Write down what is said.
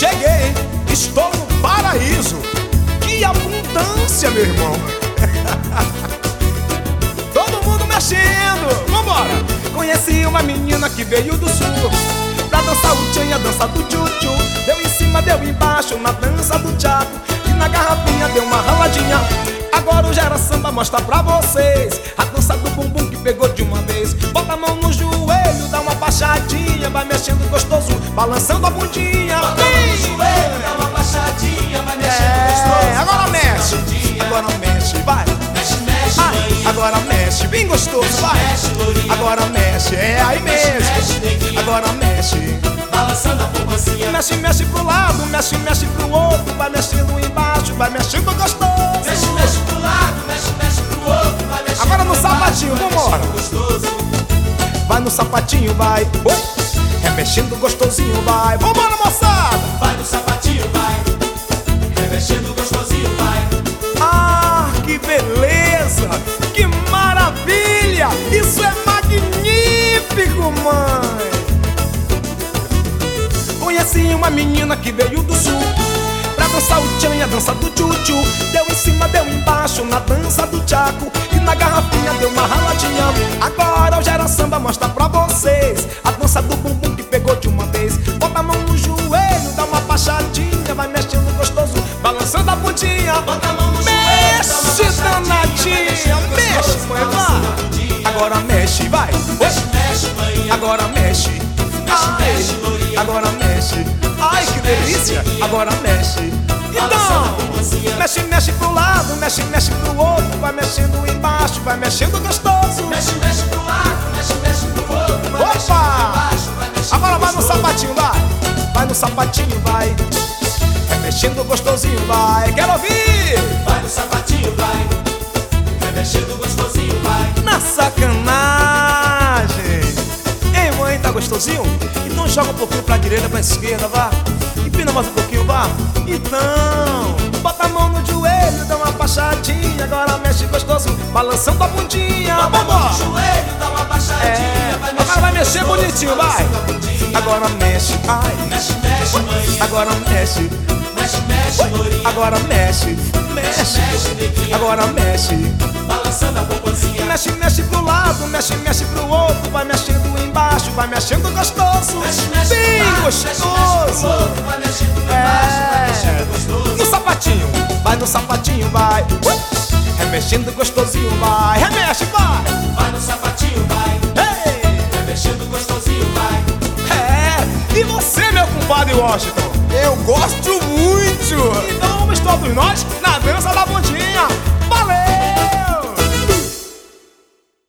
Cheguei, estou no paraíso. Que abundância, meu irmão. Todo mundo mexendo, vambora. Conheci uma menina que veio do sul pra dançar o tchan e a dança do tchu-tchu. Deu em cima, deu embaixo na dança do tchaco, e na garrafinha deu uma raladinha. Agora o Gera Samba mostra pra vocês a dança do bumbum que pegou de uma vez. Bota a mão no joelho, dá uma baixadinha, vai mexendo gostoso, balançando a bundinha. Bota a mão no joelho, dá uma baixadinha, vai mexendo gostoso. Agora mexe, agora mexe, vai. Mexe, mexe, mãe. Agora mexe, bem gostoso, vai. Mexe, lourinha. Agora mexe, é aí Mexe, mesmo. mexe, neguinha. Agora mexe. Balançando a poupancinha. Mexe, mexe pro lado, mexe, mexe pro outro, vai mexendo embaixo, vai mexendo gostoso. Mexe, mexe pro lado, mexe, mexe pro outro, vai mexendo. Agora no sapatinho, vai vambora. mexendo gostoso. Vai no sapatinho, vai. Oi. Remexendo gostosinho, vai. Vambora, moçada. Vai no sapatinho, vai. Remexendo gostosinho, vai. Ah, que beleza! Que maravilha! Isso é magnífico, mãe! Conheci uma menina que veio do sul pra dançar o tchan e a dança do tchu-tchu. Deu em cima, deu embaixo na dança do tchaco, e na garrafinha deu uma raladinha. Agora o Gera Samba mostra pra vocês a dança do bumbum que pegou de uma vez. Bota a mão no joelho, dá uma baixadinha, vai mexendo gostoso, balançando a bundinha. Bota a mão no joelho, dá uma Mexe, baixadinha, danadinha, vai mexe, mexendo mãe, gostoso, vai. balançando a bundinha. Agora mexe, vai. Mexe, mexe, mãe. Agora mexe. Mexe, mexe, lourinha. Agora mexe. Ai, que delícia. Agora mexe. Então, mexe, mexe pro lado, mexe, mexe pro outro, vai mexendo embaixo, vai mexendo gostoso. Mexe, mexe pro lado, mexe, mexe pro outro, vai mexendo Opa! embaixo, vai mexendo Agora vai no gostoso. sapatinho, vai. Vai no sapatinho, vai. É mexendo gostosinho, vai. Quero ouvir. Vai no sapatinho, vai. Remexendo gostosinho, vai. Na sacanagem. Ei, mãe, tá gostosinho? Então joga um pouquinho pra direita, pra esquerda, vá. Empina mais um pouquinho, vá. Então, bota a mão no joelho, dá uma baixadinha, agora mexe gostoso, balançando a bundinha. Bota a mão Vambora. no joelho, dá uma baixadinha, vai Agora vai mexer gostoso, bonitinho, vai. balançando a bundinha. Agora mexe, ai. Mexe, mexe, mãe. Agora mexe, Mexe, mexe, lourinha. agora mexe, Mexe, mexe. neguinha. Agora mexe. Balançando a poupancinha. Mexe, mexe pro lado, mexe, mexe pro outro, vai mexendo embaixo, vai mexendo gostoso. Mexe, mexe Bem pro lado, mexe, mexe pro gostoso. outro, vai mexendo embaixo, vai mexendo gostoso. No sapatinho, vai no sapatinho, vai. Remexendo gostosinho, vai. Remexe, vai. Vai no sapatinho, vai. Ei, Remexendo gostosinho, vai. é. E você, meu compadre Washington? Eu gosto muito! Então